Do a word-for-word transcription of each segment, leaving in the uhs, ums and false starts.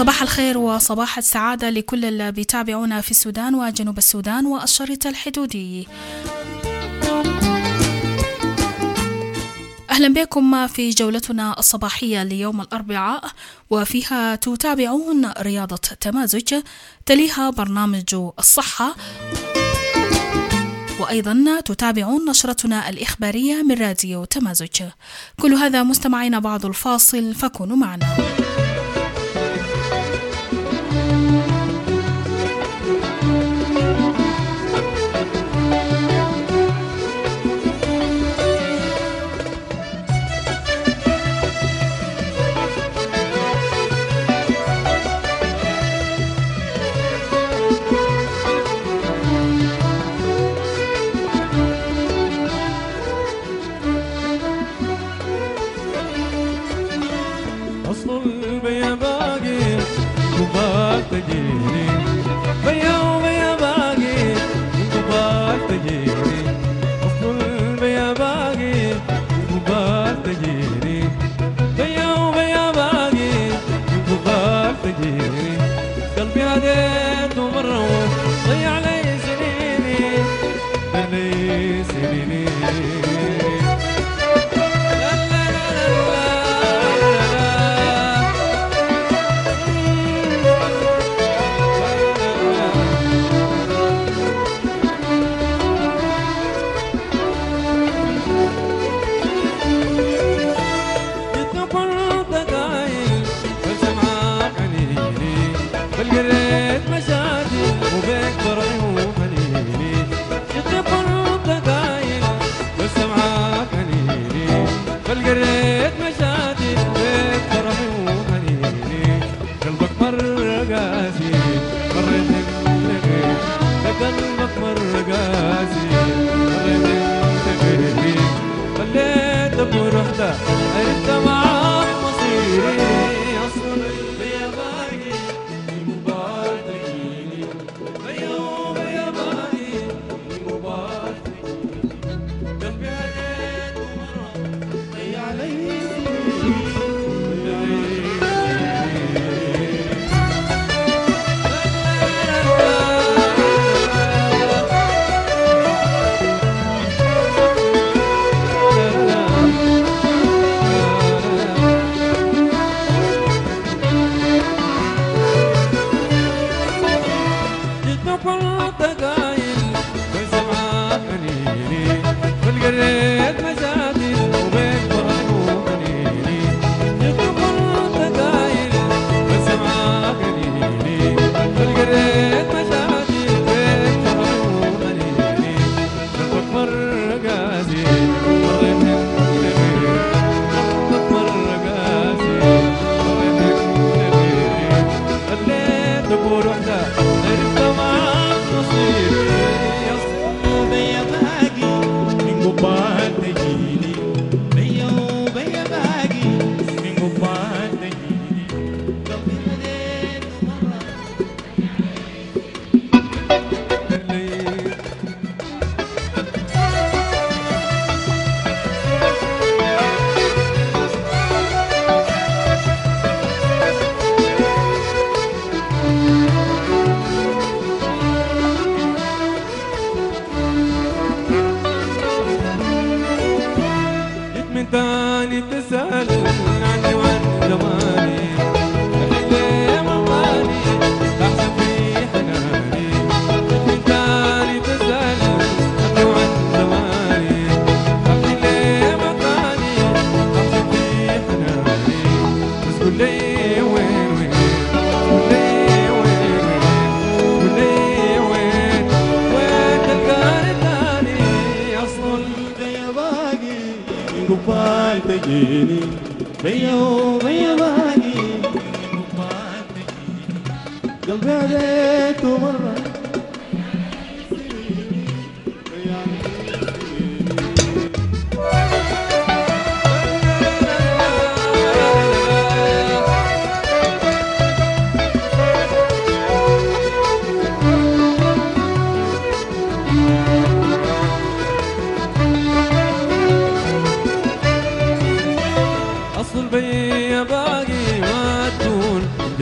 صباح الخير وصباح السعادة لكل اللي بيتابعونا في السودان وجنوب السودان والشريط الحدودي. أهلا بكم في جولتنا الصباحية ليوم الأربعاء، وفيها تتابعون رياضة تمازج، تليها برنامج الصحة، وأيضا تتابعون نشرتنا الإخبارية من راديو تمازج. كل هذا مستمعين بعد الفاصل، فكونوا معنا.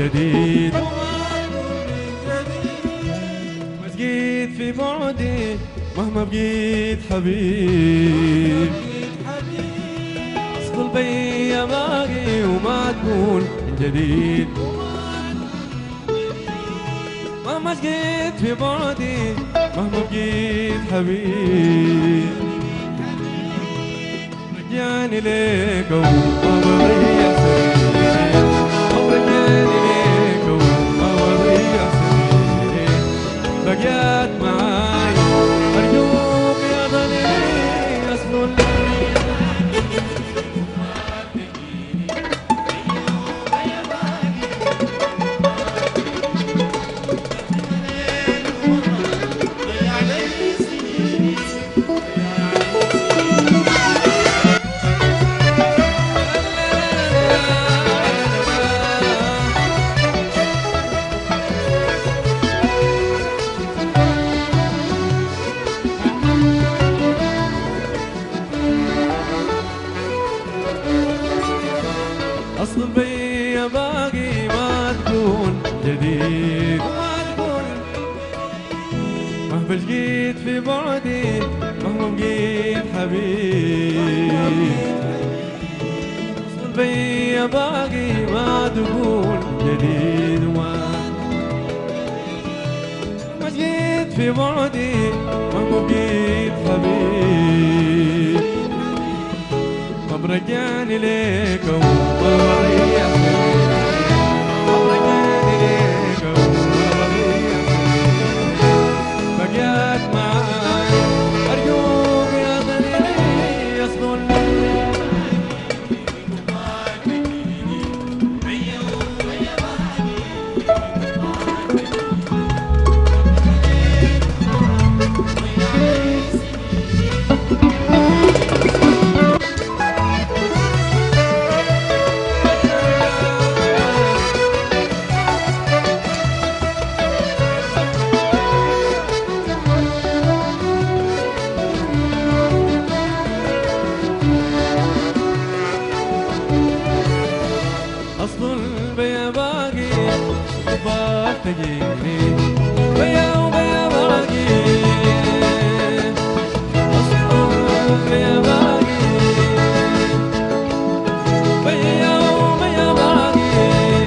جديد مسجد في بعدي مهما بقيت حبيب اصل بيا باقي وما تكون من جديد مهما جيت في بعدي مهما بقيت حبيب رجعني ليك وما بضيع سنين رجعني ليك وما بضيع سنين بقيت معاي أرجوك يا ضنيني أصل أصل بيا باقي ما تكون جديد مهما بقيت في بعدي مهما بقيت حبيب أصل بيا باقي ما تكون جديد وما بقيت في بعدي مهما بقيت حبيب طب رجعني ليك وما بضيع سنين طب رجعني ليك وما بضيع سنين بقيت معاي أرجوك يا ضنيني أصل أصل بيا باقي وباك تجيني بيا وبيا باقي أصل بيا باقي بيا وبيا باقي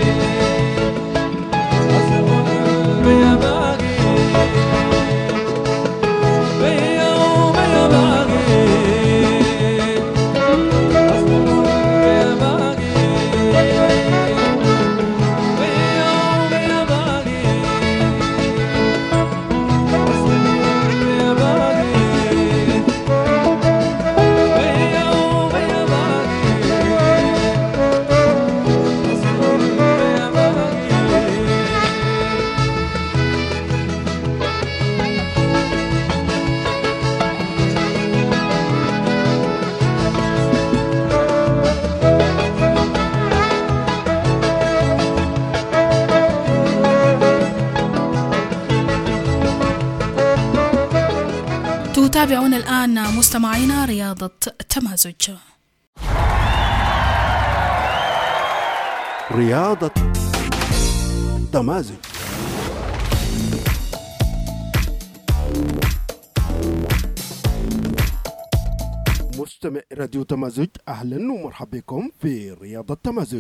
أصل بيا باقي بيا وبيا باقي أصل بيا باقي تتابعون الآن مستمعينا رياضة تمازج. رياضة تمازج. مستمع راديو تمازج، أهلا ومرحبا بكم في رياضة تمازج.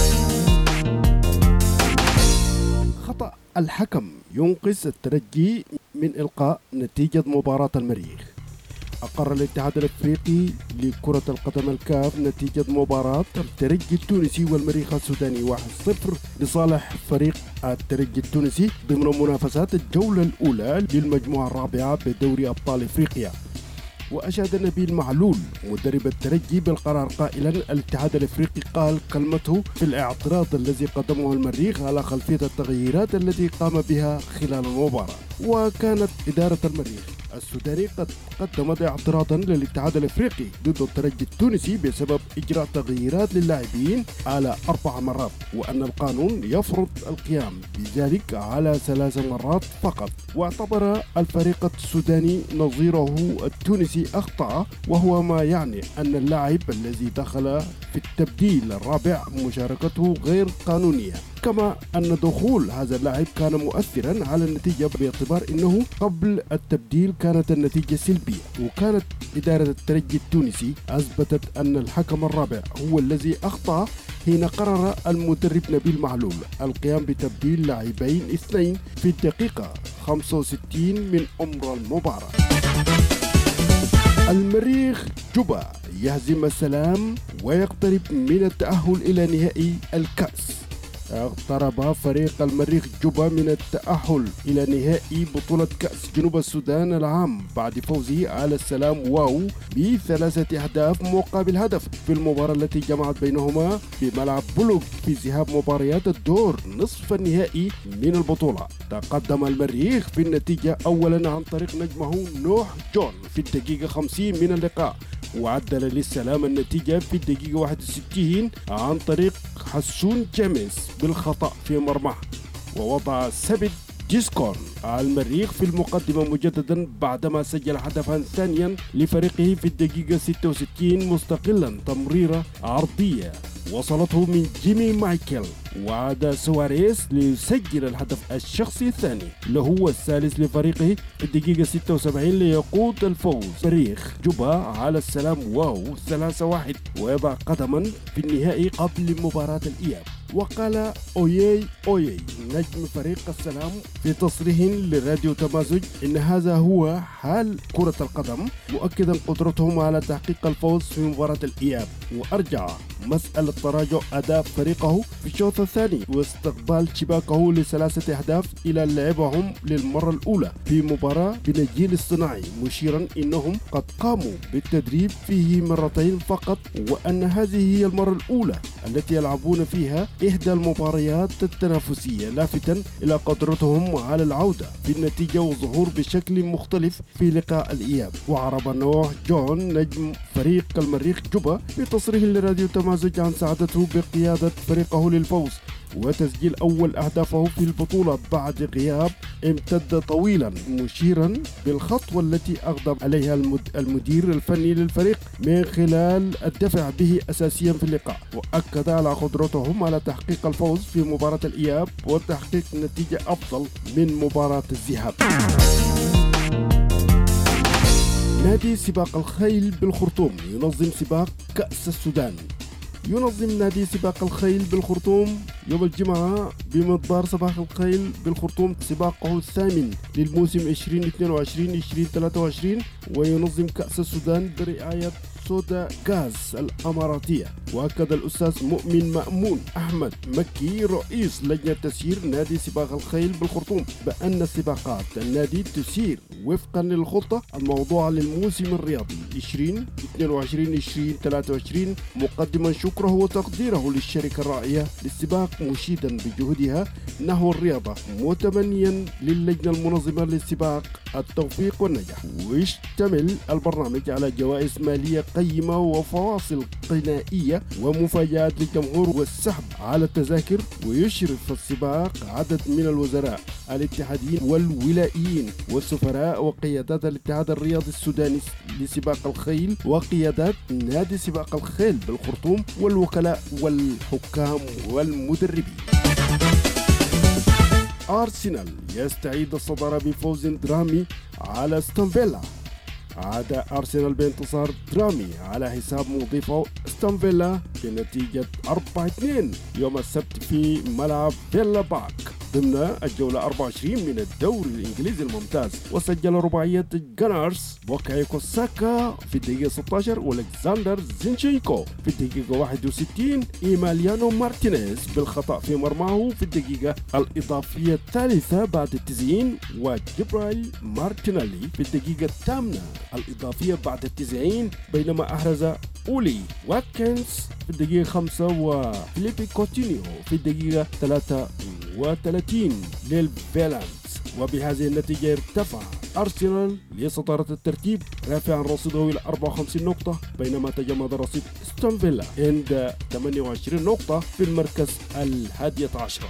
خطأ الحكم ينقذ الترجي من إلقاء نتيجة مباراة المريخ. أقر الاتحاد الأفريقي لكرة القدم الكاف نتيجة مباراة الترجي التونسي والمريخ السوداني واحد صفر لصالح فريق الترجي التونسي ضمن منافسات الجولة الأولى للمجموعة الرابعة بدوري أبطال إفريقيا. وأشاد نبيل معلول مدرب الترجي بالقرار قائلا الاتحاد الافريقي قال كلمته في الاعتراض الذي قدمه المريخ على خلفية التغييرات التي قام بها خلال المباراة. وكانت إدارة المريخ السوداني قد قدمت اعتراضا للاتحاد الافريقي ضد الترجي التونسي بسبب اجراء تغييرات للاعبين على اربع مرات، وان القانون يفرض القيام بذلك على ثلاث مرات فقط. واعتبر الفريق السوداني نظيره التونسي اخطأ، وهو ما يعني ان اللاعب الذي دخل في التبديل الرابع مشاركته غير قانونية. كما أن دخول هذا اللاعب كان مؤثرا على النتيجة باعتبار أنه قبل التبديل كانت النتيجة سلبية. وكانت إدارة الترجي التونسي أثبتت أن الحكم الرابع هو الذي أخطأ حين قرر المدرب نبيل معلول القيام بتبديل لاعبين اثنين في الدقيقة خمسة وستين من عمر المباراة. المريخ جوبا يهزم السلام ويقترب من التأهل إلى نهائي الكأس. اقترب فريق المريخ جوبا من التأهل إلى نهائي بطولة كأس جنوب السودان العام بعد فوزه على السلام واو بثلاثة أهداف مقابل هدف في المباراة التي جمعت بينهما في ملعب بلوك في ذهاب مباريات الدور نصف النهائي من البطولة. تقدم المريخ في النتيجة أولا عن طريق نجمه نوح جون في الدقيقة خمسين من اللقاء، وعدل للسلام النتيجة في الدقيقة واحد وستين عن طريق حسون جيمس بالخطأ في مرماه، ووضع سبت جيسكون المريخ في المقدمة مجددا بعدما سجل هدفا ثانيا لفريقه في الدقيقة ستة وستين مستقلا تمريرة عرضية وصلته من جيمي مايكل، وعاد سواريز ليسجل الهدف الشخصي الثاني له والثالث لفريقه في الدقيقة ستة وسبعين ليقود الفوز فريق جوبا على السلام واو ثلاثة واحد ويضع قدما في النهائي قبل مباراة الإياب. وقال أويي أويي نجم فريق السلام في تصريح لراديو تمازج إن هذا هو حال كرة القدم، مؤكدا قدرتهم على تحقيق الفوز في مباراة الإياب، وأرجع مسألة تراجع أداء فريقه في الشوط الثاني واستقبال شباكه لثلاثة أهداف إلى لعبهم للمرة الأولى في مباراة بنجيل الصناعي، مشيرا إنهم قد قاموا بالتدريب فيه مرتين فقط، وأن هذه هي المرة الأولى التي يلعبون فيها إحدى المباريات التنافسية، لافتا إلى قدرتهم على العودة في النتيجة والظهور بشكل مختلف في لقاء الإياب. وعرب نوح جون نجم فريق المريخ جوبا بتصريح لراديو تمازج عن سعادته بقيادة فريقه للفوز وتسجيل أول أهدافه في البطولة بعد غياب امتد طويلا، مشيرا بالخطوة التي أغضب عليها المدير الفني للفريق من خلال الدفع به أساسيا في اللقاء، وأكد على قدرتهم على تحقيق الفوز في مباراة الإياب وتحقيق نتيجة أفضل من مباراة الذهاب. نادي سباق الخيل بالخرطوم ينظم سباق كأس السودان. ينظم نادي سباق الخيل بالخرطوم يوم الجمعة بمضبار سباق الخيل بالخرطوم سباقه الثامن للموسم عشرين اثنين وعشرين عشرين ثلاثة وعشرين، وينظم كأس السودان برعاية سودا غاز الأماراتية. وأكد الأستاذ مؤمن مأمون أحمد مكي رئيس لجنة تسيير نادي سباق الخيل بالخرطوم بأن سباقات النادي تسير وفقا للخطة الموضوعة للموسم الرياضي عشرين اثنين وعشرين عشرين ثلاثة وعشرين، مقدما شكره وتقديره للشركة الراعية للسباق مشيدا بجهودها نحو الرياضة، متمنيا للجنة المنظمة للسباق التوفيق والنجاح. ويشتمل البرنامج على جوائز مالية قيمة وفواصل غنائية ومفاجآت للجمهور والسحب على التذاكر. ويشرف السباق عدد من الوزراء الاتحاديين والولائيين والسفراء وقيادات الاتحاد الرياضي السوداني لسباق الخيل وقيادات نادي سباق الخيل بالخرطوم والوكلاء والحكام والمدربين. أرسنال يستعيد الصدارة بفوز درامي على استون فيلا. عاد أرسنال بانتصار درامي على حساب مضيفه استون فيلا بنتيجة أربعة اثنين يوم السبت في ملعب فيلا بارك ضمن الجولة أربعة وعشرين من الدوري الإنجليزي الممتاز. وسجل رباعية جانرز بوكايكو ساكا في الدقيقة ستة عشر والكسندر زينشينكو في الدقيقة واحد وستين، إيماليانو مارتينيز بالخطأ في مرماه في الدقيقة الإضافية الثالثة بعد التسعين، وجبرايل مارتينيلي في الدقيقة الثامنة الإضافية بعد التسعين، بينما أحرز أولي واتكنز في الدقيقة خمسة وفيليبي كوتينيو في الدقيقة ثلاثة وثلاثين للفيلانز. وبهذه النتيجة ارتفع أرسنال لصدارة الترتيب رافعا رصيده إلى أربعة وخمسين نقطة، بينما تجمد رصيد استون فيلا عند ثمانية وعشرين نقطة في المركز الحادية عشرة.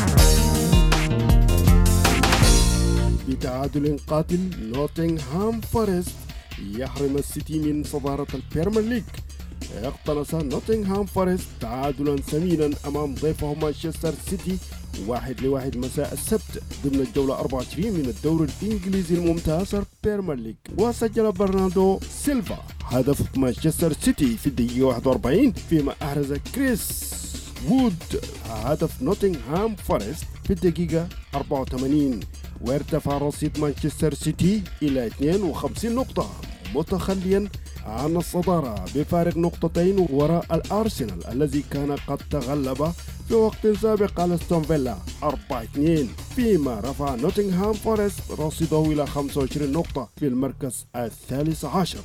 بتعادل قاتل نوتنغهام فورست يحرم السيتي من صدارة البريمير ليج. اقتنص نوتنغهام فورست تعادلا ثمينا أمام ضيفه مانشستر سيتي واحد لواحد مساء السبت ضمن الجولة أربعة وعشرين من الدوري الإنجليزي الممتاز بيرمير ليج. وسجل برناردو سيلفا هدف مانشستر سيتي في الدقيقة واحد وأربعين، فيما أحرز كريس وود هدف نوتنغهام فورست في الدقيقة أربعة وثمانين. وارتفع رصيد مانشستر سيتي إلى اثنين وخمسين نقطة متخليا عن الصدارة بفارق نقطتين وراء الأرسنال الذي كان قد تغلب في وقت سابق على استون فيلا أربعة اثنين، فيما رفع نوتنغهام فورست رصيده إلى خمسة وعشرين نقطة في المركز الثالث عشر.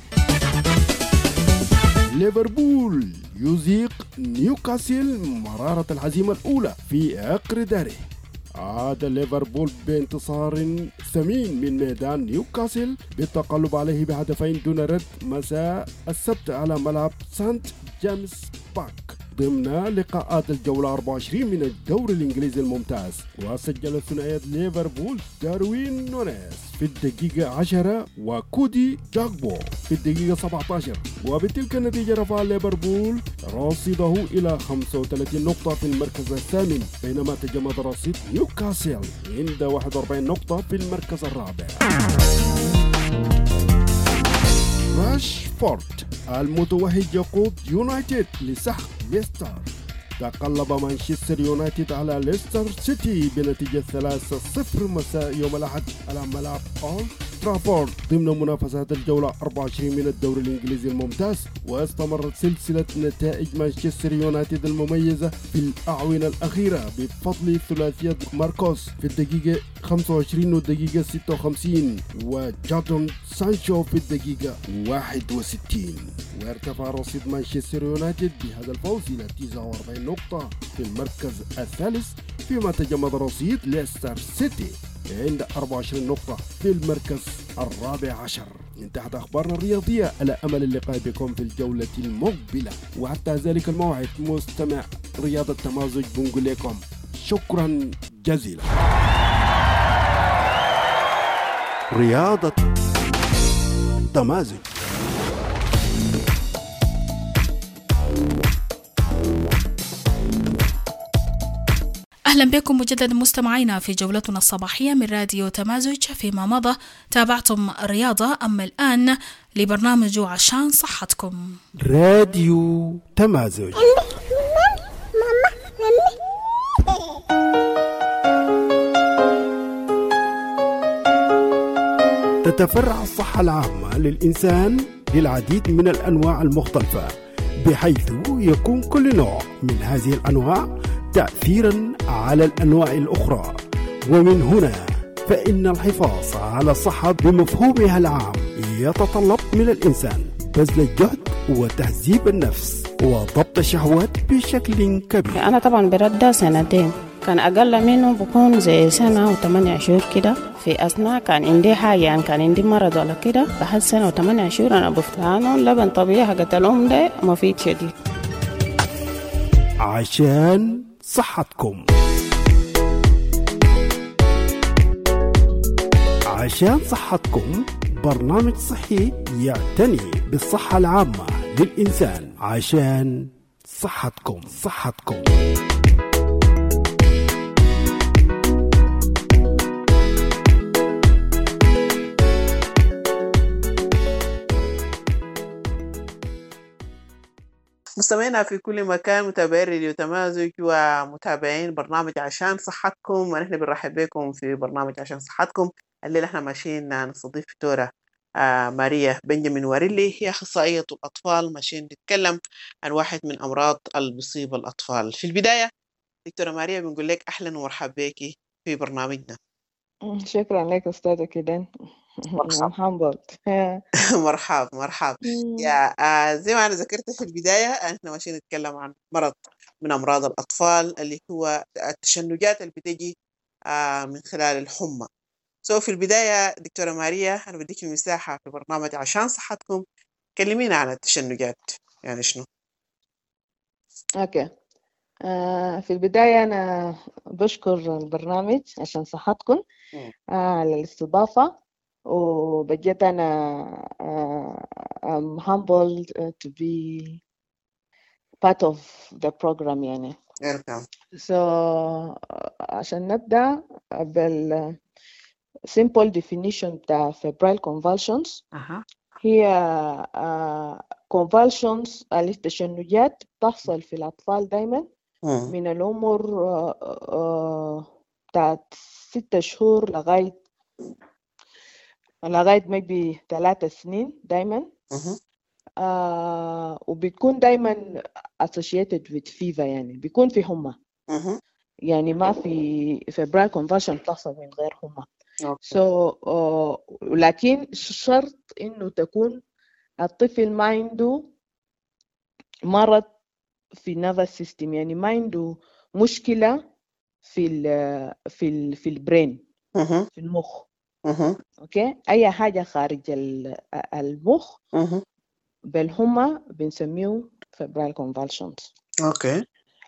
ليفربول يذيق نيوكاسل مرارة الهزيمة الأولى في عقر داره. عاد ليفربول بانتصار ثمين من ميدان نيوكاسل بالتقلب عليه بهدفين دون رد مساء السبت على ملعب سانت جيمس بارك ضمن لقاءات الجولة أربعة وعشرين من الدوري الإنجليزي الممتاز. وسجل ثنائية ليفربول داروين نونيز في الدقيقة عشرة وكودي جاكبو في الدقيقة سبعة عشر، وبتلك النتيجة رفع ليفربول رصيده إلى خمسة وثلاثين نقطة في المركز الثامن، بينما تجمد رصيد نيوكاسل عند واحد وأربعين نقطة في المركز الرابع. راشفورد المتوهج يقود يونايتد لسحق ليستر. تقلب مانشستر يونايتد على ليستر سيتي بنتيجة ثلاثة صفر مساء يوم الأحد على ملعب أولد ترافورد ضمن منافسات الجولة أربعة وعشرين من الدوري الإنجليزي الممتاز. واستمرت سلسلة نتائج مانشستر يونايتد المميزة في الأعوام الأخيرة بفضل ثلاثية ماركوس في الدقيقة خمسة وعشرين والدقيقة ستة وخمسين وجادون سانشو في الدقيقة واحد وستين. وارتفع رصيد مانشستر يونايتد بهذا الفوز إلى تسعة وأربعين نقطة في المركز الثالث، فيما تجمد رصيد ليستر سيتي عند أربعة وعشرين نقطة في المركز الرابع عشر. انتهت أخبارنا الرياضية، على أمل اللقاء بكم في الجولة المقبلة، وحتى ذلك الموعد مستمع رياضة تمازج بنقول لكم شكرا جزيلا. رياضة تمازج. أهلا بكم مجددا مستمعينا في جولتنا الصباحية من راديو تمازج. فيما مضى تابعتم الرياضة، أما الآن لبرنامج عشان صحتكم. راديو تمازج. تتفرع الصحة العامة للإنسان للعديد من الأنواع المختلفة، بحيث يكون كل نوع من هذه الأنواع تأثيرا على الأنواع الأخرى. ومن هنا فإن الحفاظ على الصحة بمفهومها العام يتطلب من الإنسان بذل الجهد وتهذيب النفس وضبط الشهوات بشكل كبير. أنا طبعا برد سنتين، كان أقل منه بكون زي سنة وثمانية شهور كده. في أثناء كان عندي حاجة، يعني كان عندي مرض ولا كده، بعد سنة وثمانية شهور أنا بفتانه لبن طبيعي حقت الأم ده مفيد شديد. عشان صحتكم. عشان صحتكم برنامج صحي يعتني بالصحة العامة للإنسان. عشان صحتكم صحتكم مستمعينا في كل مكان، متابعين راديو تمازج ومتابعين برنامج عشان صحتكم، ونحن بنرحب بكم في برنامج عشان صحتكم. الليلة احنا ماشيين نستضيف دكتورة آه ماريا بنجامين واريلي، هي أخصائية الأطفال، ماشيين نتكلم عن واحد من أمراض اللي بيصيب الأطفال. في البداية دكتورة ماريا بنقول لك أهلا ومرحبا بك في برنامجنا. شكرا لك أستاذة كيدان. مرحبا مرحبا مرحبا يا آه زي ما أنا ذكرت في البداية، احنا ماشيين نتكلم عن مرض من أمراض الأطفال اللي هو التشنجات اللي بتجي آه من خلال الحمى. سو في البداية دكتورة ماريا أنا بديك المساحة في برنامج عشان صحتكم، كلمينا عن التشنجات، يعني شنو؟ أوكي. آه في البداية أنا بشكر البرنامج عشان صحتكم آه على الاستضافة، وبجد أنا uh, I'm humbled uh, to be part of the program يعني. welcome. So عشان نبدأ بال simple definition بتاع febrile convulsions أها هي uh, convulsions التشنجات بتحصل في الأطفال دايما مم. من العمر uh, uh, بتاعت ستة شهور لغاية لغاية maybe ثلاثة سنين دايما. مهم. آه وبتكون دايما associated with fever يعني بيكون في حمى مهم. يعني ما في febrile convulsion بتحصل من غير حمى. أوكي. so uh, لكن شرط إنه تكون الطفل ما عنده مرض في nervous system يعني ما عنده مشكلة في ال في ال في البرين مهم. في المخ. مهم. اوكي اي حاجة خارج ال- المخ مهم. بالحمى بنسميه febrile convulsions. أوكي.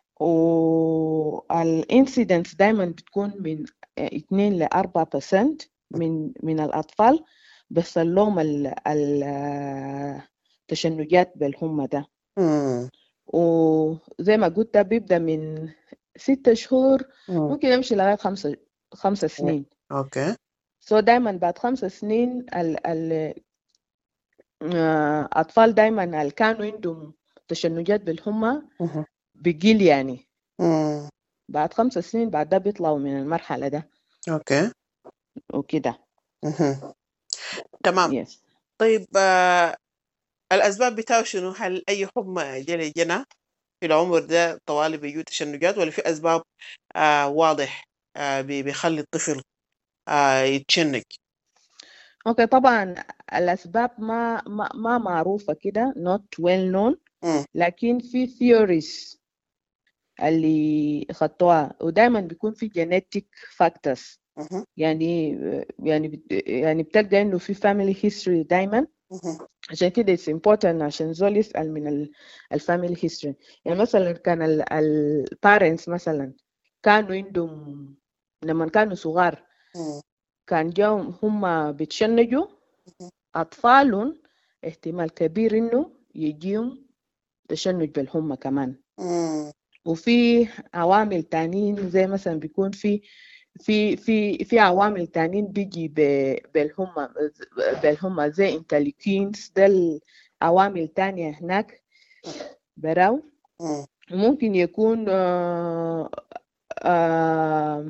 والانسيدنس دايما بتكون من اثنين لأربعة بالمية من من الأطفال بيحصل لهم ال- ال- التشنجات بالحمى ده. مم. وزي ما قلت بيبدأ من ستة شهور مم. ممكن يمشي لغاية خمسة خمسة سنين. أوكي. سو so دايما بعد خمس سنين ال ال آه، أطفال دايما اللي كانوا عندهم تشنجات بالحمى مهم. بيقل يعني مم. بعد خمس سنين بعد ده بيطلعوا من المرحلة ده أوكي. وكده. مهم. تمام. yes. طيب آه، الأسباب بتاعه شنو؟ هل أي حمى جنى جنى في العمر ده طوالي بيجوا تشنجات ولا في أسباب آه واضح آه بي- بيخلي الطفل آه يتشنج؟ اوكي طبعا الأسباب ما ما, ما معروفة كده not well known مم. لكن في theories اللي خدتوها ودايما بيكون في genetic factors مهم. يعني يعني بت- يعني بتلقى انه في family history دايما مهم. عشان كده it's important عشان زول يسأل من ال ال family history. يعني مثلا كان ال ال parents مثلا كانوا عندهم لما كانوا صغار مم. كان جاهم هم بيتشنجوا أطفالهم احتمال كبير إنه يجيهم تشنج بالحمى كمان. مم. وفي عوامل تانيين زي مثلا بيكون في في في في عوامل تانيين بيجي ب- بالحمى بالحمى زي انترليوكينز ده العوامل تانية هناك براو. مم. ممكن يكون آه آه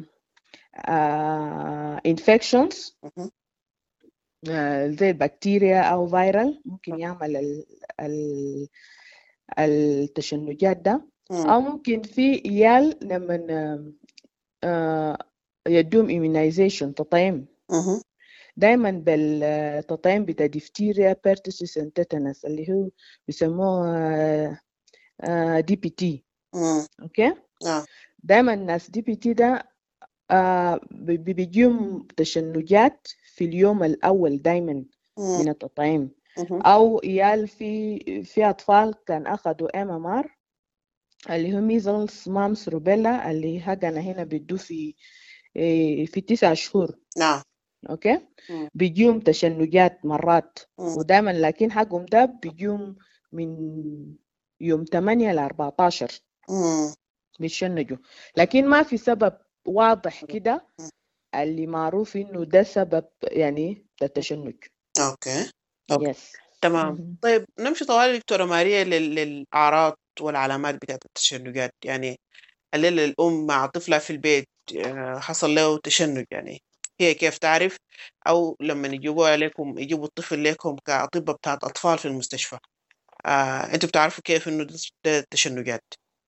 آه infections مهم. آه زي البكتيريا أو فيرال ممكن يعمل ال ال التشنجات ده. مم. أو ممكن في عيال لما آه يدوم immunization تطعيم مهم. دايما بالتطعيم بتاع ديفتيريا بيرتوسيس تيتانس اللي هو بيسموه دي بي تي. مم. اوكي آه. دايما الناس دي بي تي ده آه بي- بيجيهم تشنجات في اليوم الأول دايما مم. من التطعيم. مهم. أو عيال في في أطفال كان أخذوا ام ام ار اللي هو ميزلز مامس روبيلا اللي حقنا هنا بيدوه في إيه، في تسع شهور. نعم. اوكي مم. بيجيهم تشنجات مرات مم. ودايما لكن حقهم ده بيجيهم من يوم ثمانية ل أربعة عشر مم. بيتشنجوا لكن ما في سبب واضح كده اللي معروف انه ده سبب يعني التشنج. أوكي. أوكي. يس تمام. طيب نمشي طوال دكتورة ماريا لل- للأعراض والعلامات بتاعت التشنجات يعني الليلة الأم مع طفلها في البيت آه، حصل له تشنج يعني هي كيف تعرف أو لما يجيبوا عليكم يجيبوا الطفل لكم كأطباء بتاعت أطفال في المستشفى آه، أنتوا بتعرفوا كيف إنه ده ده تشنجات؟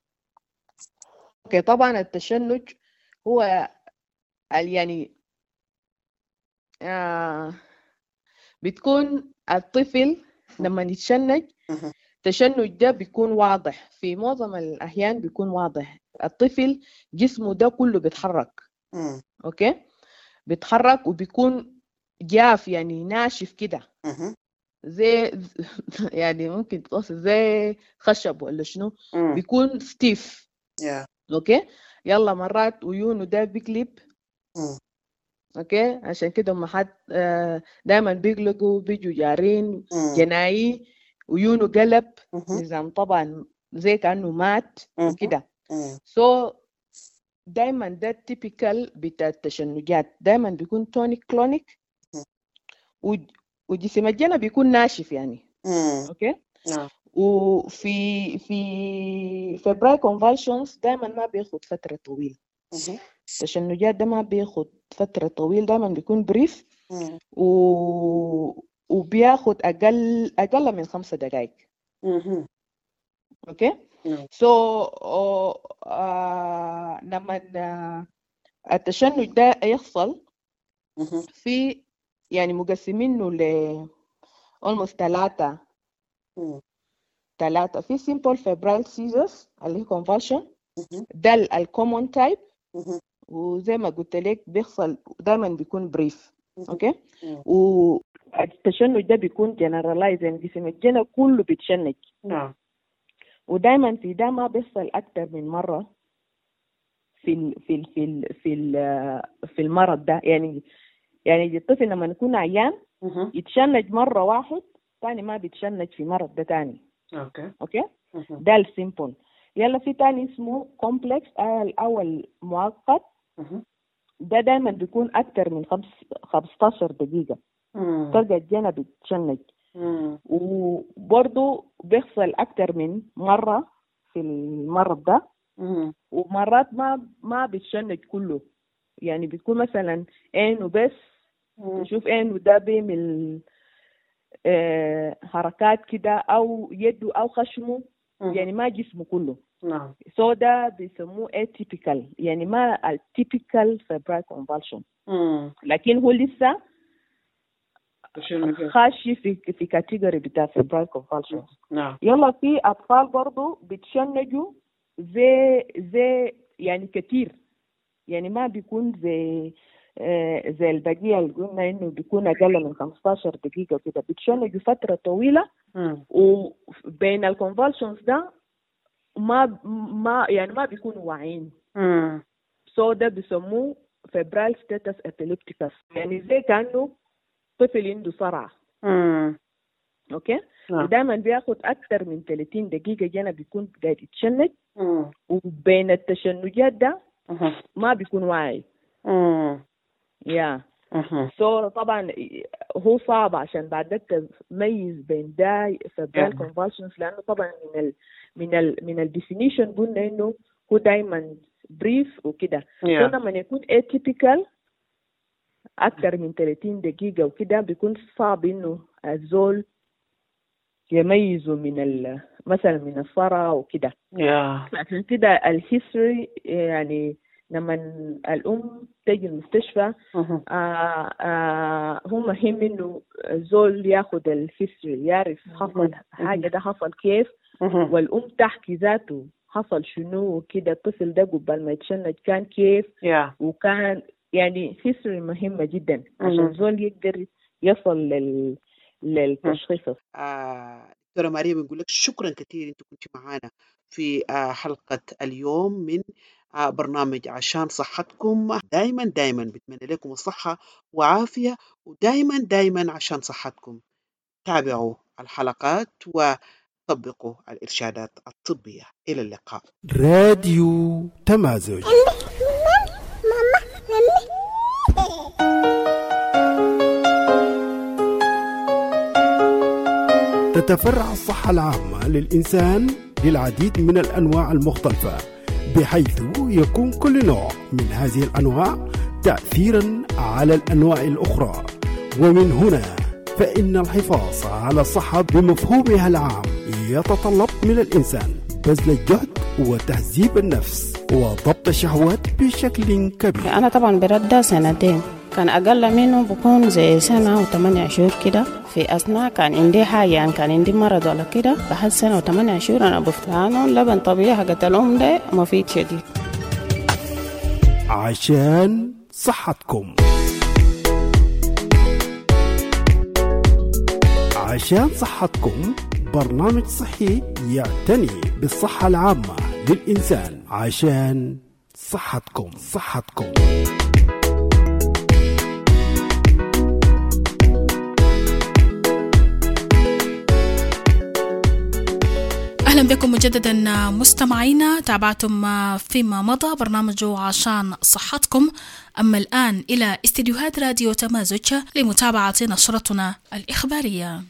اوكي طبعا التشنج هو ال- يعني آه بتكون الطفل لما يتشنج مهم. التشنج ده بيكون واضح في معظم الأحيان بيكون واضح الطفل جسمه ده كله بيتحرك. مم. اوكي بيتحرك وبيكون جاف يعني ناشف كده مهم. زي يعني ممكن توصف زي خشب ولا شنو مم. بيكون ستيف. يا اوكي يلا مرات عيونه ده بيقلب. مم. اوكي عشان كده ما حد آه، دايما بيقلقوا بيجوا جارين مم. جناي عيونه قلب مهم. نظام طبعا زي كأنه مات وكده. so دايما ده التيبيكال بتاع التشنجات، دايما بيكون تونيك كلونيك وجسم الجنة بيكون ناشف يعني. اوكي. وفي في فبراير كونفالشنز دايما ما بياخد فترة طويلة. التشنجات ده ما بياخد فترة طويلة، دايما بيكون بريف و... وبياخد أقل أقل من خمسة دقائق. اوكي. سو so, uh, لما uh, التشنج ده يحصل في يعني مقسمينه ل almost ثلاثة ثلاثة في simple febrile seizures اللي هي convulsion، ده الكومون تايب، وزي ما قلت لك بيحصل دايما بيكون بريف. اوكي. والتشنج ده بيكون generalize يعني جسم الجنة كله بيتشنج. نعم. ودايما في ده ما بيحصل اكتر من مره في ال في ال في ال في ال في المرض ده. يعني يعني الطفل لما يكون عيان يتشنج مره واحد، ثاني ما بيتشنج في مرض ده ثاني. اوكي اوكي. ده السيمبل. يلا في ثاني اسمه كومبلكس او المعقد، ده دايما بيكون اكتر من خمستاشر دقيقه تلقى الجنة بتشنج. وبرضه بيحصل أكتر من مرة في المرض ده. مم. ومرات ما ما بتشنج كله، يعني بتكون مثلا عينه بس، تشوف عينه ده بيعمل آه حركات كده، أو يده أو خشمه. مم. يعني ما جسمه كله. نعم. سو ده بيسموه atypical، يعني ما الtypical febrile convulsion. مم. لكن هو لسه خاشي في في كاتيجوري بتاع فبراير كونفالشن. نعم. يلا في اطفال برضو بتشنجوا زي زي يعني كتير، يعني ما بيكون زي آه زي البقيه اللي قلنا انه بيكون اقل من خمستاشر دقيقه كده، بتشنجوا فتره طويله. م. وبين الكونفالشنز ده ما ما يعني ما بيكونوا واعيين. سو so ده بيسموه فبرايل ستاتس ابيليبتيكس، يعني زي كانه طفل عنده صرع. امم اوكي. نعم. ودايما بياخد اكثر من ثلاثين دقيقه جنة بيكون قاعد يتشنج. امم وبين التشنجات ده أه. ما بيكون واعي. امم يا اها سو طبعا هو صعب عشان بعد تميز بين ده فبرايل كونفالشنز، لانه طبعا من ال من ال من الديفينيشن قلنا انه هو دايما بريف وكده. لما يكون اتيبيكال أكثر من ثلاثين دقيقة وكده بيكون صعب إنه الزول يميزه من مثلا من الصرع وكده. yeah. عشان كده الهيستوري يعني لما الأم تيجي المستشفى uh-huh. آه آه هو مهم إنه الزول ياخد الهيستوري، يعرف حصل uh-huh. حاجة ده حصل كيف. uh-huh. والأم تحكي ذاته حصل شنو وكده، الطفل ده قبل ما يتشنج كان كيف. yeah. وكان يعني هيستوري مهمة جدا عشان زول يقدر يصل لل... للتشخيص. آه، دكتورة ماريا بنقول لك شكرا كثير انت كنت معانا في آه حلقة اليوم من آه برنامج عشان صحتكم. دايما دايما بتمنى لكم الصحة وعافية، ودايما دايما عشان صحتكم تابعوا الحلقات وطبقوا الإرشادات الطبية. إلى اللقاء. راديو تمازج. تتفرع الصحة العامة للإنسان للعديد من الأنواع المختلفة، بحيث يكون كل نوع من هذه الأنواع تأثيرا على الأنواع الأخرى. ومن هنا فإن الحفاظ على الصحة بمفهومها العام يتطلب من الإنسان بذل الجهد وتهذيب النفس وضبط الشهوات بشكل كبير. أنا طبعا برد سنتين، كان أقل منه بكون زي سنة وثمانية شهور كده. في أثناء كان عندي حاجة، يعني كان عندي مرض ولا كده، بعد سنة وثمانية شهور أنا بفتلانه لبن طبيعي حقت الأم ده مفيد شديد. عشان صحتكم. عشان صحتكم برنامج صحي يعتني بالصحة العامة للإنسان. عشان صحتكم صحتكم أهلا بكم مجددا مستمعينا. تابعتم فيما مضى برنامج عشان صحتكم. أما الآن إلى استديوهات راديو تمازج لمتابعة نشرتنا الإخبارية.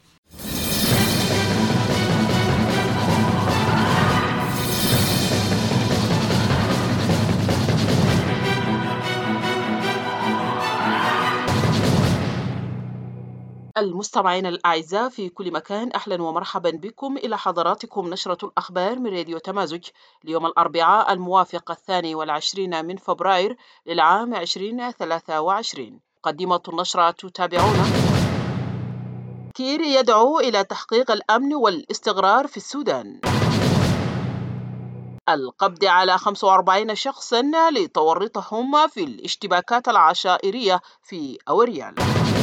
المستمعين الأعزاء في كل مكان، أهلا ومرحبا بكم إلى حضراتكم نشرة الأخبار من راديو تمازج ليوم الأربعاء الموافق الثاني والعشرين من فبراير للعام عشرين ثلاثة وعشرين. مقدمة النشرة تتابعون: كير يدعو إلى تحقيق الأمن والاستقرار في السودان. القبض على خمسة وأربعين شخصا لتورطهم في الاشتباكات العشائرية في أوريال.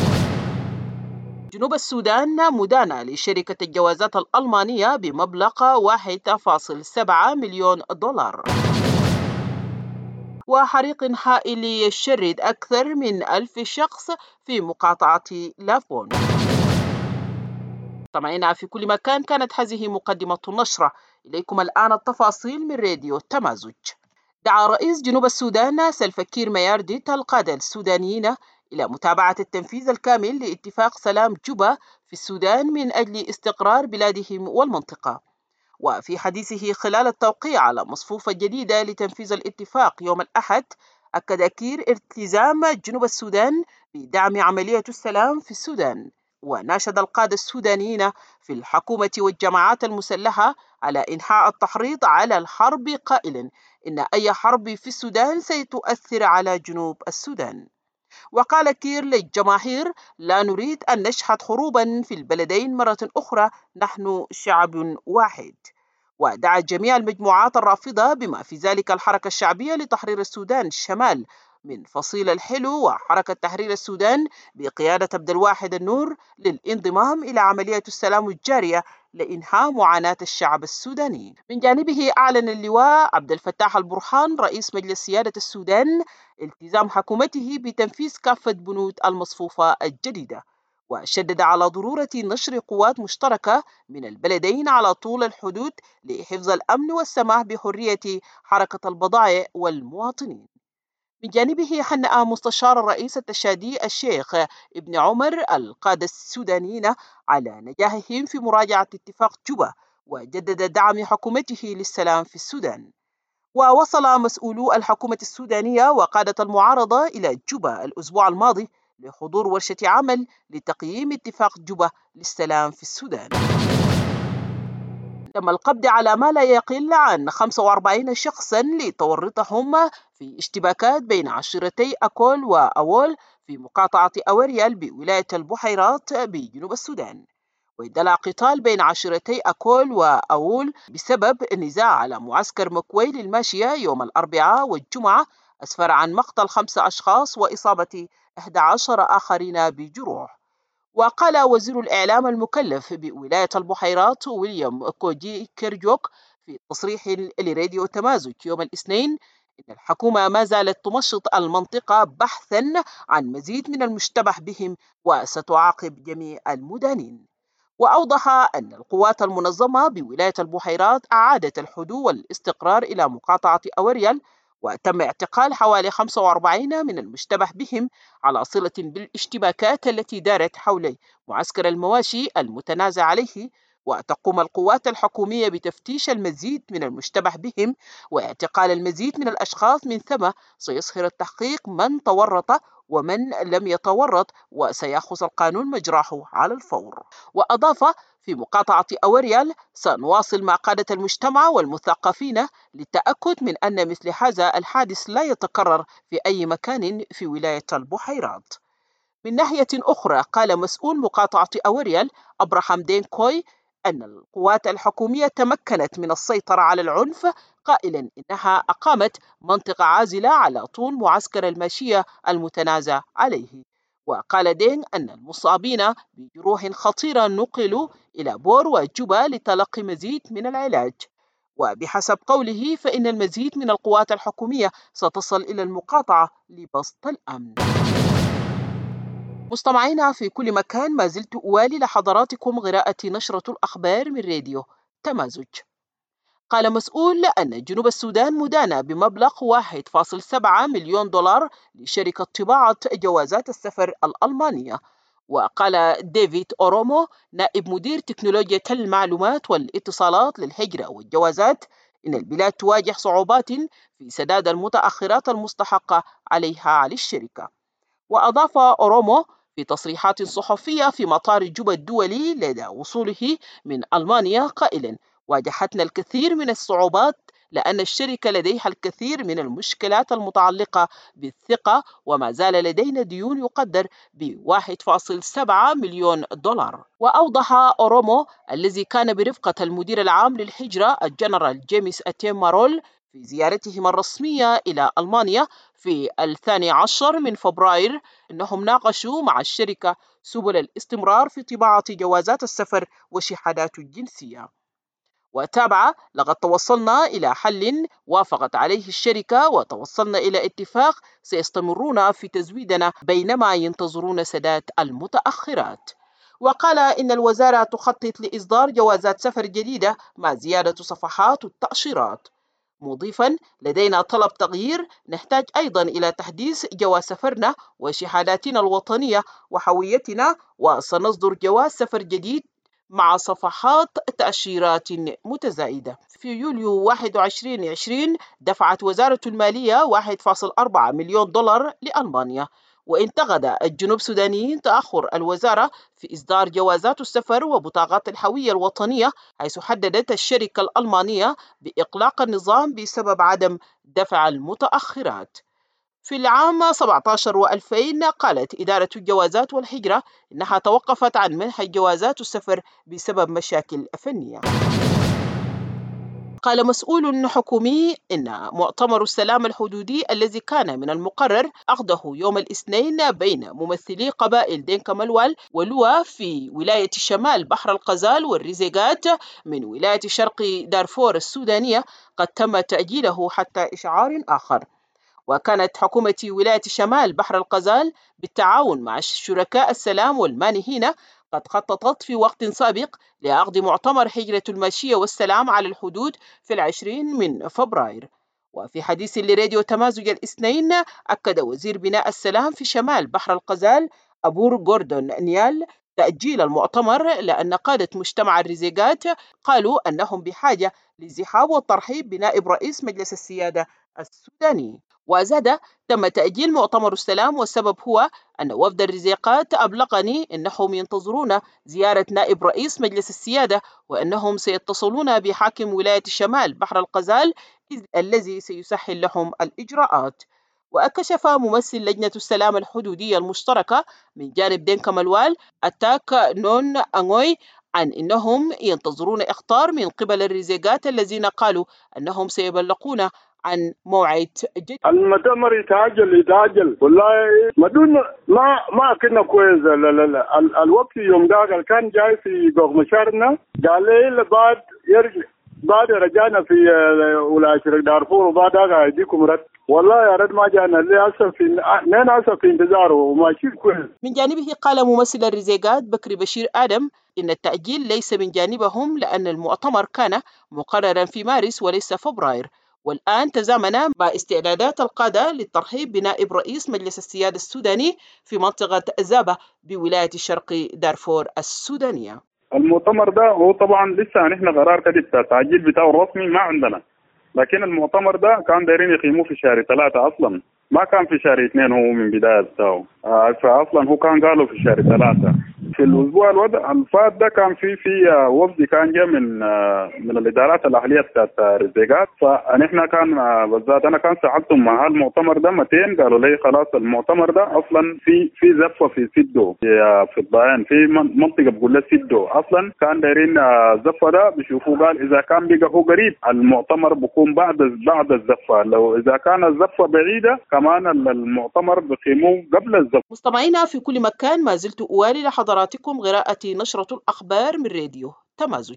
جنوب السودان مدانة لشركة الجوازات الألمانية بمبلغ واحد فاصلة سبعة مليون دولار. وحريق هائل يشرد أكثر من ألف شخص في مقاطعة لافون. طمعنا في كل مكان، كانت هذه مقدمة النشرة. إليكم الآن التفاصيل من راديو تمازج. دعا رئيس جنوب السودان سلفا كير ميارديت القادة السودانيين إلى متابعة التنفيذ الكامل لاتفاق سلام جوبا في السودان من أجل استقرار بلادهم والمنطقة. وفي حديثه خلال التوقيع على مصفوفة جديدة لتنفيذ الاتفاق يوم الأحد، أكد كير التزام جنوب السودان بدعم عملية السلام في السودان، وناشد القادة السودانيين في الحكومة والجماعات المسلحة على إنهاء التحريض على الحرب، قائلا إن أي حرب في السودان ستؤثر على جنوب السودان. وقال كير للجماهير: لا نريد أن نشهد حروبا في البلدين مرة أخرى، نحن شعب واحد. ودعا جميع المجموعات الرافضة بما في ذلك الحركة الشعبية لتحرير السودان الشمال من فصيل الحلو وحركة تحرير السودان بقيادة عبد الواحد النور للانضمام إلى عملية السلام الجارية لإنهاء معاناة الشعب السوداني. من جانبه أعلن اللواء عبد الفتاح البرهان رئيس مجلس سيادة السودان التزام حكومته بتنفيذ كافة بنود المصفوفة الجديدة، وشدد على ضرورة نشر قوات مشتركة من البلدين على طول الحدود لحفظ الأمن والسماح بحرية حركة البضائع والمواطنين. من جانبه حنأ مستشار الرئيس التشادي الشيخ ابن عمر القادة السودانيين على نجاحهم في مراجعة اتفاق جوبا، وجدد دعم حكومته للسلام في السودان. ووصل مسؤولو الحكومة السودانية وقادة المعارضة إلى جوبا الأسبوع الماضي لحضور ورشة عمل لتقييم اتفاق جوبا للسلام في السودان. تم القبض على ما لا يقل عن خمسة وأربعين شخصا لتورطهم في اشتباكات بين عشيرتي أكول وأول في مقاطعة أوريال بولاية البحيرات بجنوب السودان. واندلع قتال بين عشيرتي أكول وأول بسبب النزاع على معسكر مكوي للماشية يوم الأربعاء والجمعة، أسفر عن مقتل خمسة أشخاص وإصابة أحد عشر آخرين بجروح. وقال وزير الإعلام المكلف بولاية البحيرات ويليام كوجي كيرجوك في تصريح لراديو تمازج يوم الاثنين إن الحكومة ما زالت تمشط المنطقة بحثا عن مزيد من المشتبه بهم، وستعاقب جميع المدانين. وأوضح أن القوات المنظمة بولاية البحيرات أعادت الهدوء والاستقرار إلى مقاطعة أوريال، وتم اعتقال حوالي خمسة وأربعين من المشتبه بهم على صلة بالاشتباكات التي دارت حول معسكر المواشي المتنازع عليه. وتقوم القوات الحكومية بتفتيش المزيد من المشتبه بهم واعتقال المزيد من الأشخاص، من ثم سيظهر التحقيق من تورط ومن لم يتورط، وسيأخذ القانون مجراه على الفور. وأضاف: في مقاطعة أوريال سنواصل مع قادة المجتمع والمثقفين للتأكد من أن مثل هذا الحادث لا يتكرر في أي مكان في ولاية البحيرات. من ناحية أخرى، قال مسؤول مقاطعة أوريال أبراهام دين كوي أن القوات الحكومية تمكنت من السيطرة على العنف، قائلا إنها أقامت منطقة عازلة على طول معسكر الماشية المتنازع عليه. وقال دين أن المصابين بجروح خطيرة نقلوا إلى بور وجوبا لتلقي مزيد من العلاج. وبحسب قوله فإن المزيد من القوات الحكومية ستصل إلى المقاطعة لبسط الأمن. مستمعينا في كل مكان، ما زلت أوالي لحضراتكم قراءة نشرة الأخبار من راديو تمازج. قال مسؤول أن جنوب السودان مدان بمبلغ واحد فاصل سبعة مليون دولار لشركة طباعة جوازات السفر الألمانية. وقال ديفيد أورومو نائب مدير تكنولوجيا المعلومات والاتصالات للهجرة والجوازات إن البلاد تواجه صعوبات في سداد المتأخرات المستحقة عليها على الشركة. وأضاف أورومو في تصريحات صحفية في مطار جوبا الدولي لدى وصوله من ألمانيا قائلا: واجهتنا الكثير من الصعوبات لأن الشركة لديها الكثير من المشكلات المتعلقة بالثقة، وما زال لدينا ديون يقدر ب واحد فاصل سبعة مليون دولار. وأوضح أورومو الذي كان برفقة المدير العام للهجرة الجنرال جيمس أتيم مارول في زيارتهم الرسمية إلى ألمانيا في الثاني عشر من فبراير أنهم ناقشوا مع الشركة سبل الاستمرار في طباعة جوازات السفر وشهادات الجنسية. وتابع: لقد توصلنا إلى حل وافقت عليه الشركة وتوصلنا إلى اتفاق سيستمرون في تزويدنا بينما ينتظرون سداد المتأخرات. وقال إن الوزارة تخطط لإصدار جوازات سفر جديدة مع زيادة صفحات التأشيرات، مضيفا: لدينا طلب تغيير، نحتاج أيضا إلى تحديث جواز سفرنا وشهاداتنا الوطنية وهويتنا، وسنصدر جواز سفر جديد مع صفحات تأشيرات متزايدة. في يوليو واحد وعشرين عشرين دفعت وزارة المالية واحد فاصل أربعة مليون دولار لألمانيا. وانتقد الجنوب سودانيين تأخر الوزارة في إصدار جوازات السفر وبطاقات الهوية الوطنية، حيث حددت الشركة الألمانية بإغلاق النظام بسبب عدم دفع المتأخرات. في العام سبعة عشر وألفين قالت إدارة الجوازات والهجرة إنها توقفت عن منح جوازات السفر بسبب مشاكل فنية. قال مسؤول حكومي إن مؤتمر السلام الحدودي الذي كان من المقرر عقده يوم الاثنين بين ممثلي قبائل دينكا ملوال ولوا في ولاية شمال بحر الغزال والريزيغات من ولاية شرق دارفور السودانية قد تم تأجيله حتى إشعار آخر. وكانت حكومة ولاية شمال بحر الغزال بالتعاون مع شركاء السلام والمانحين قد خططت في وقت سابق لعقد مؤتمر هجرة الماشية والسلام على الحدود في العشرين من فبراير. وفي حديث لراديو تمازج الاثنين أكد وزير بناء السلام في شمال بحر الغزال أبور جوردون نيال تأجيل المؤتمر لأن قادة مجتمع الريزيغات قالوا أنهم بحاجة للزحام والترحيب بنائب رئيس مجلس السيادة السوداني. وزاد: تم تأجيل مؤتمر السلام والسبب هو أن وفد الرزيقات أبلغني أنهم ينتظرون زيارة نائب رئيس مجلس السيادة وأنهم سيتصلون بحاكم ولاية شمال بحر الغزال الذي سيسهل لهم الإجراءات. وأكشف ممثل لجنة السلام الحدودية المشتركة من جانب دينكا ملوال أتاك نون أنغوي عن أنهم ينتظرون إخطار من قبل الرزيقات الذين قالوا أنهم سيبلغون عن موعد جديد. المؤتمر يتعجل يتعجل والله ما دون ما ما كنا كويس. لا لا لا الوقت يوم ده كان جاي في قوم مشارنا قال لي بعد يرجع بعد رجعنا في ولاية دارفور وبعد هيديكم رد. والله يا رد ما جانا للأسف في نحن أسف في انتظاره وماشي كويس. من جانبه قال ممثل الرزيقات بكري بشير آدم إن التأجيل ليس من جانبهم لأن المؤتمر كان مقررا في مارس وليس فبراير، والآن تزامن مع استعدادات القادة للترحيب بنائب رئيس مجلس السيادة السوداني في منطقة زابة بولاية شرق دارفور السودانية. المؤتمر ده هو طبعا لسه نحن قرار كده التعجيل بتاعه الرسمي ما عندنا، لكن المؤتمر ده كان دايرين يقيموه في شهر ثلاثة أصلا، ما كان في شهر اثنين هو من بداية بتاعه. آه فأصلا هو كان قالوا في شهر ثلاثة. في الأسبوع الفات ده كان في في وفد كان جاء من آه من الإدارات الأهلية بتاعت الرزيقات، فنحن كان آه بالذات أنا كان ساعدتهم مع المؤتمر ده متين، قالوا لي خلاص المؤتمر ده أصلا في في زفة في سيدو في, آه في الضيان في منطقة بقول له سيدو، أصلا كان دايرين آه زفة ده بيشوفوا قال إذا كان بقى هو قريب المؤتمر بيكون بعد بعد الزفة، لو إذا كان الزفة بعيدة كمان المؤتمر بقيموه قبل الزفة. مستمعينا في كل مكان، ما زلت أوالي لحضراتكم قراءة نشرة الأخبار من راديو تمازج.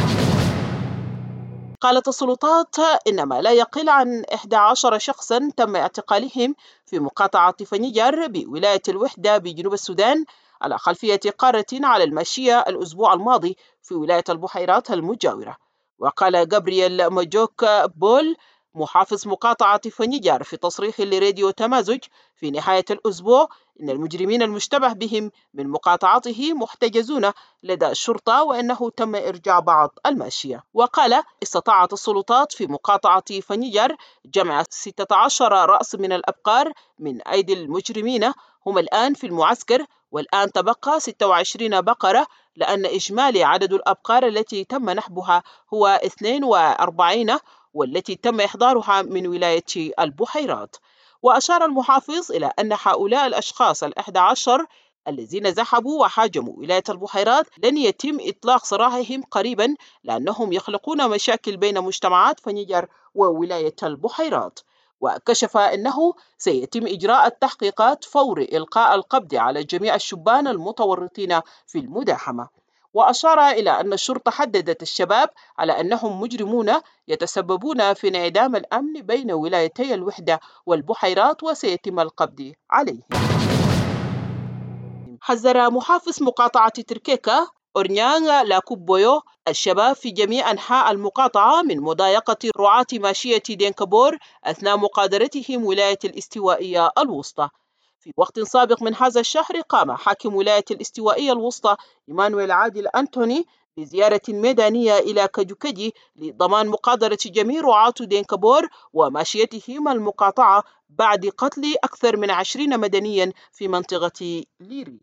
قالت السلطات إن ما لا يقل عن إحدى عشر شخصا تم اعتقالهم في مقاطعة فنيجر بولاية الوحدة بجنوب السودان على خلفية قارة على الماشية الأسبوع الماضي في ولاية البحيرات المجاورة. وقال جابرييل ماجوك بول محافظ مقاطعة فنيجر في تصريح لراديو تمازج في نهاية الأسبوع إن المجرمين المشتبه بهم من مقاطعته محتجزون لدى الشرطة وأنه تم إرجاع بعض الماشية. وقال استطاعت السلطات في مقاطعة فنيجر جمع ستة عشر رأس من الأبقار من أيدي المجرمين هم الآن في المعسكر، والآن تبقى ستة وعشرين بقرة لأن إجمالي عدد الأبقار التي تم نحبها هو اثنين وأربعين والتي تم إحضارها من ولاية البحيرات. وأشار المحافظ إلى أن هؤلاء الأشخاص الأحد عشر الذين ذهبوا وحاجموا ولاية البحيرات لن يتم إطلاق سراحهم قريبا لأنهم يخلقون مشاكل بين مجتمعات فنيجر وولاية البحيرات. وكشف أنه سيتم إجراء التحقيقات فور إلقاء القبض على جميع الشبان المتورطين في المداهمة. وأشار إلى أن الشرطة حددت الشباب على أنهم مجرمون يتسببون في انعدام الأمن بين ولايتي الوحدة والبحيرات وسيتم القبض عليهم. حذر محافظ مقاطعة تركيكا أورنيان لاكوبويو الشباب في جميع أنحاء المقاطعة من مضايقة رعاة ماشية دينكبور أثناء مقادرتهم ولاية الاستوائية الوسطى. في وقت سابق من هذا الشهر قام حاكم ولاية الاستوائية الوسطى إيمانويل عادل أنتوني بزيارة ميدانية إلى كجوكجي لضمان مقادرة جميع رعاة دينكبور وماشيتهم المقاطعة بعد قتل أكثر من عشرين مدنيا في منطقة ليري.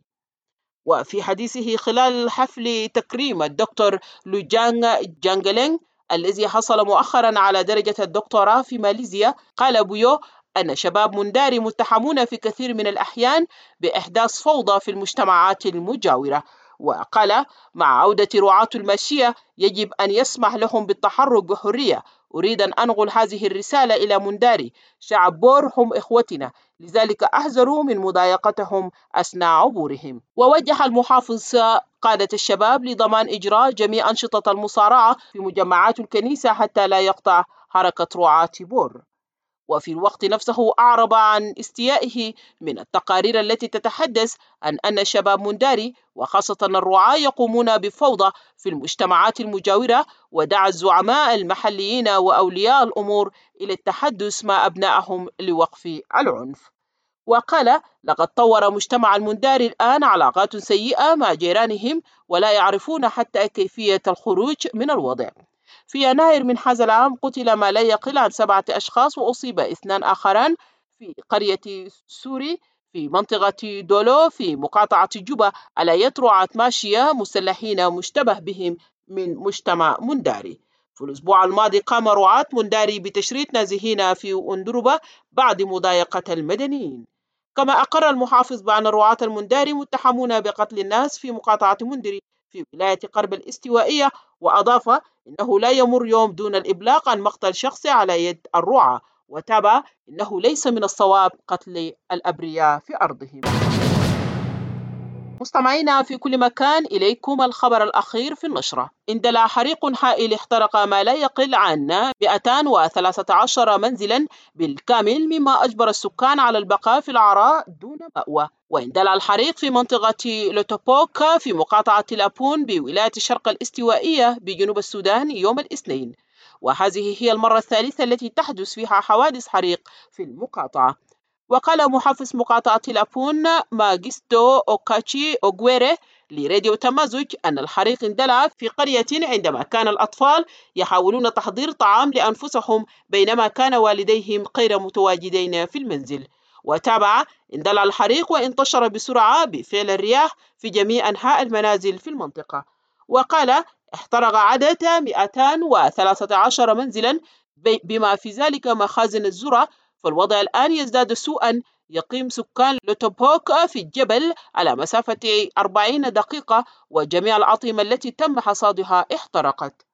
وفي حديثه خلال حفل تكريم الدكتور لوجانغ جانجلينغ الذي حصل مؤخرا على درجة الدكتوراه في ماليزيا، قال بويو أن شباب منداري متهمون في كثير من الأحيان بإحداث فوضى في المجتمعات المجاورة. وقال مع عودة رعاة الماشية يجب أن يسمح لهم بالتحرك بحرية. أريد أن أنقل هذه الرسالة إلى منداري، شعب بور هم إخوتنا، لذلك أحذروا من مضايقتهم أثناء عبورهم. ووجه المحافظ قادة الشباب لضمان إجراء جميع أنشطة المصارعة في مجمعات الكنيسة حتى لا يقطع حركة رعاة بور. وفي الوقت نفسه أعرب عن استيائه من التقارير التي تتحدث عن أن شباب منداري وخاصة الرعاة يقومون بفوضى في المجتمعات المجاورة، ودعا الزعماء المحليين وأولياء الأمور إلى التحدث مع أبنائهم لوقف العنف. وقال لقد طور مجتمع المنداري الآن علاقات سيئة مع جيرانهم ولا يعرفون حتى كيفية الخروج من الوضع. في يناير من هذا العام قتل ما لا يقل عن سبعة أشخاص وأصيب اثنان آخران في قرية سوري في منطقة دولو في مقاطعة جوبا على يد رعاة ماشية مسلحين مشتبه بهم من مجتمع منداري. في الأسبوع الماضي قام رعاة منداري بتشريد نازحين في أندروبا بعد مضايقة المدنيين. كما أقر المحافظ بأن رعاة المنداري متهمون بقتل الناس في مقاطعة مندري في ولاية قرب الاستوائية، وأضاف إنه لا يمر يوم دون الإبلاغ عن مقتل شخص على يد الرعاة، وتابع إنه ليس من الصواب قتل الأبرياء في أرضهم. مستمعينا في كل مكان، إليكم الخبر الأخير في النشرة. اندلع حريق هائل احترق ما لا يقل عن مئتين وثلاثة عشر منزلا بالكامل، مما أجبر السكان على البقاء في العراء دون مأوى. واندلع الحريق في منطقة لوتوبوك في مقاطعة لابون بولاية الشرق الاستوائية بجنوب السودان يوم الاثنين، وهذه هي المرة الثالثة التي تحدث فيها حوادث حريق في المقاطعة. وقال محافظ مقاطعة لابون ماجستو أوكاتشي أوغويري لراديو تمازج أن الحريق اندلع في قرية عندما كان الأطفال يحاولون تحضير طعام لأنفسهم بينما كان والديهم غير متواجدين في المنزل. وتابع اندلع الحريق وانتشر بسرعة بفعل الرياح في جميع أنحاء المنازل في المنطقة. وقال احترق عدد مئتين وثلاثة عشر منزلا بما في ذلك مخازن الذرة، فالوضع الآن يزداد سوءا. يقيم سكان لوتوبوك في الجبل على مسافة أربعين دقيقة وجميع الأطعمة التي تم حصادها احترقت.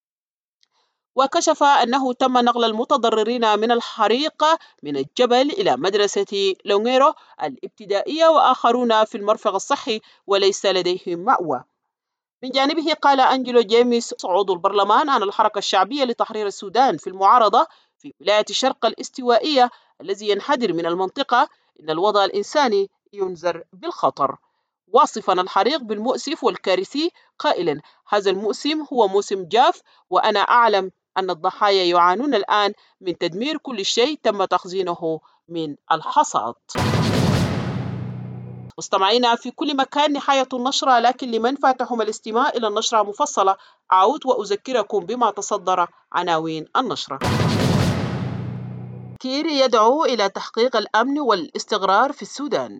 وكشف أنه تم نقل المتضررين من الحريق من الجبل إلى مدرسة لونغيرو الابتدائية وآخرون في المرفق الصحي وليس لديهم مأوى. من جانبه قال أنجلو جيمس عضو البرلمان عن الحركة الشعبية لتحرير السودان في المعارضة في ولاية الشرق الاستوائية الذي ينحدر من المنطقة إن الوضع الإنساني ينذر بالخطر. واصفا الحريق بالمؤسف والكارثي قائلا: هذا الموسم هو موسم جاف، وأنا أعلم أن الضحايا يعانون الآن من تدمير كل شيء تم تخزينه من الحصاد. مستمعينا في كل مكان، نهاية النشرة، لكن لمن فاتهم الاستماع إلى النشرة مفصلة أعود وأذكركم بما تصدر عناوين النشرة. كير يدعو إلى تحقيق الأمن والاستقرار في السودان.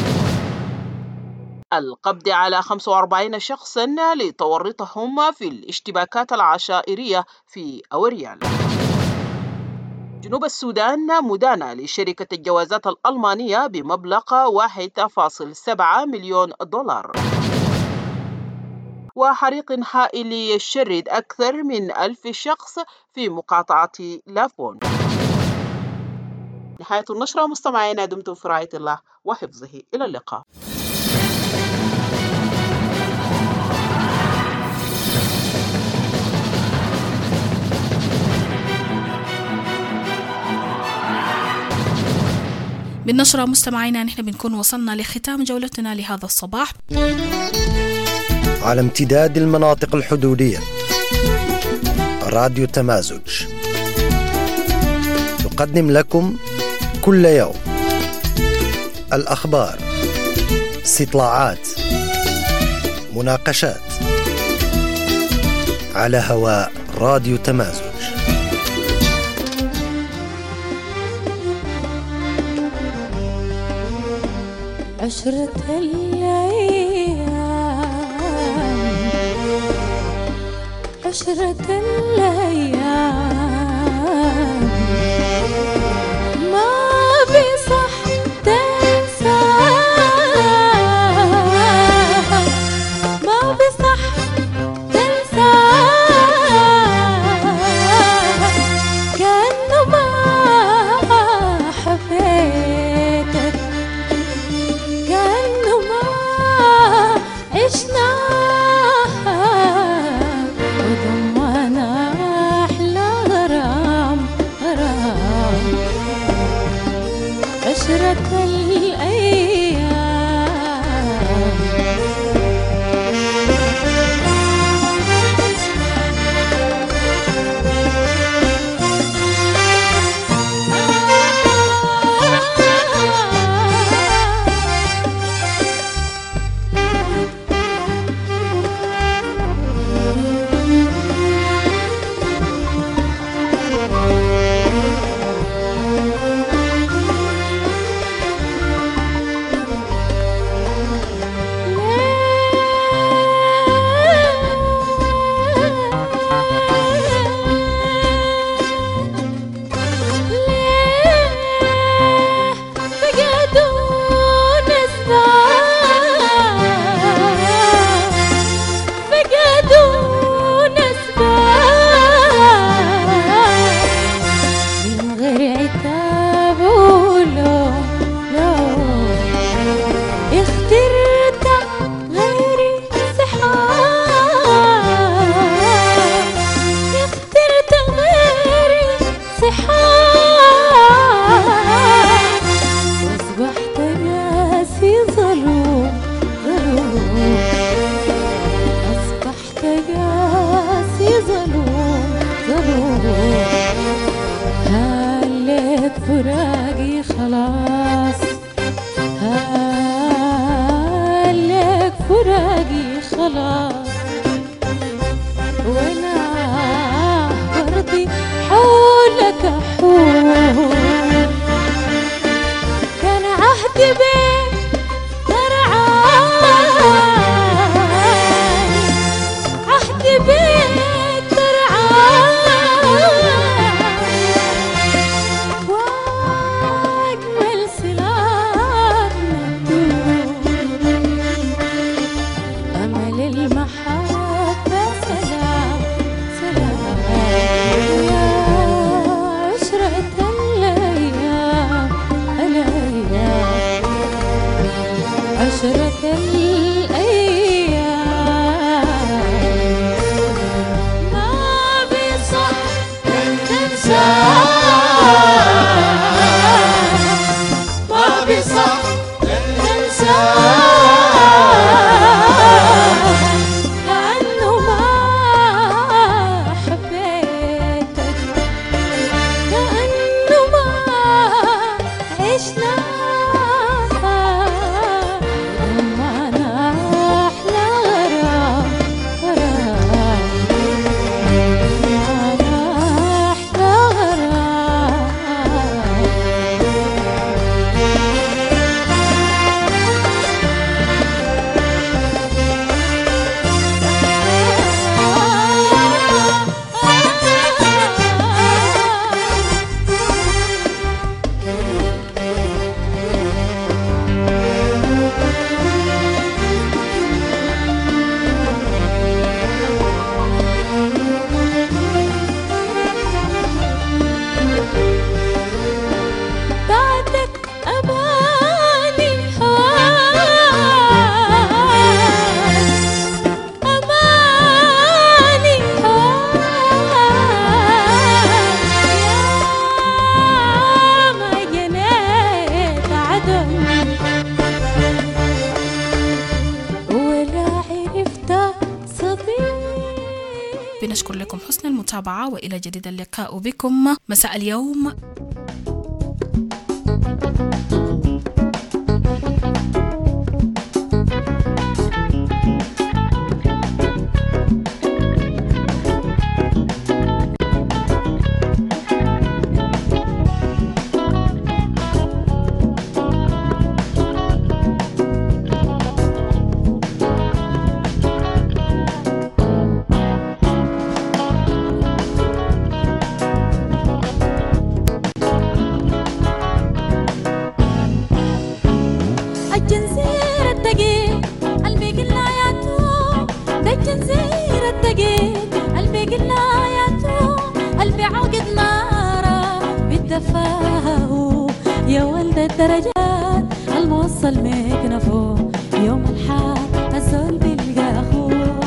القبض على خمسة وأربعين شخصاً لتورطهم في الاشتباكات العشائرية في أوريال. جنوب السودان مدانة لشركة الجوازات الألمانية بمبلغ واحد فاصل سبعة مليون دولار. وحريق هائل يشرد أكثر من ألف شخص في مقاطعة لافون. نهاية النشرة. مستمعينا دمتم في رعاية الله وحفظه، إلى اللقاء. بالنشرة مستمعينا نحن بنكون وصلنا لختام جولتنا لهذا الصباح. على امتداد المناطق الحدودية، راديو تمازج تقدم لكم كل يوم الأخبار، استطلاعات، مناقشات على هواء راديو تمازج. عشرة الأيام عشرة الأيام ما بصح تنسى، ما بصح تنسى، كأنه ما حبيتك، كأنه ما عشناها وضمنا أحلى غرام غرام. عشرة الأيام فراقي خلاص، هالك فراقي خلاص، وانا برضي حولك حول، كان عهدي بيك ترعاي، عهدي بيك ترعاي، واجمل سلام المتابعة وإلى جديد اللقاء بكم مساء اليوم. يا ولد الدرجات الموصل مكنفه يوم الحال الزول بيلقى اخوه.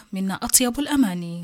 منا أطيب الأماني.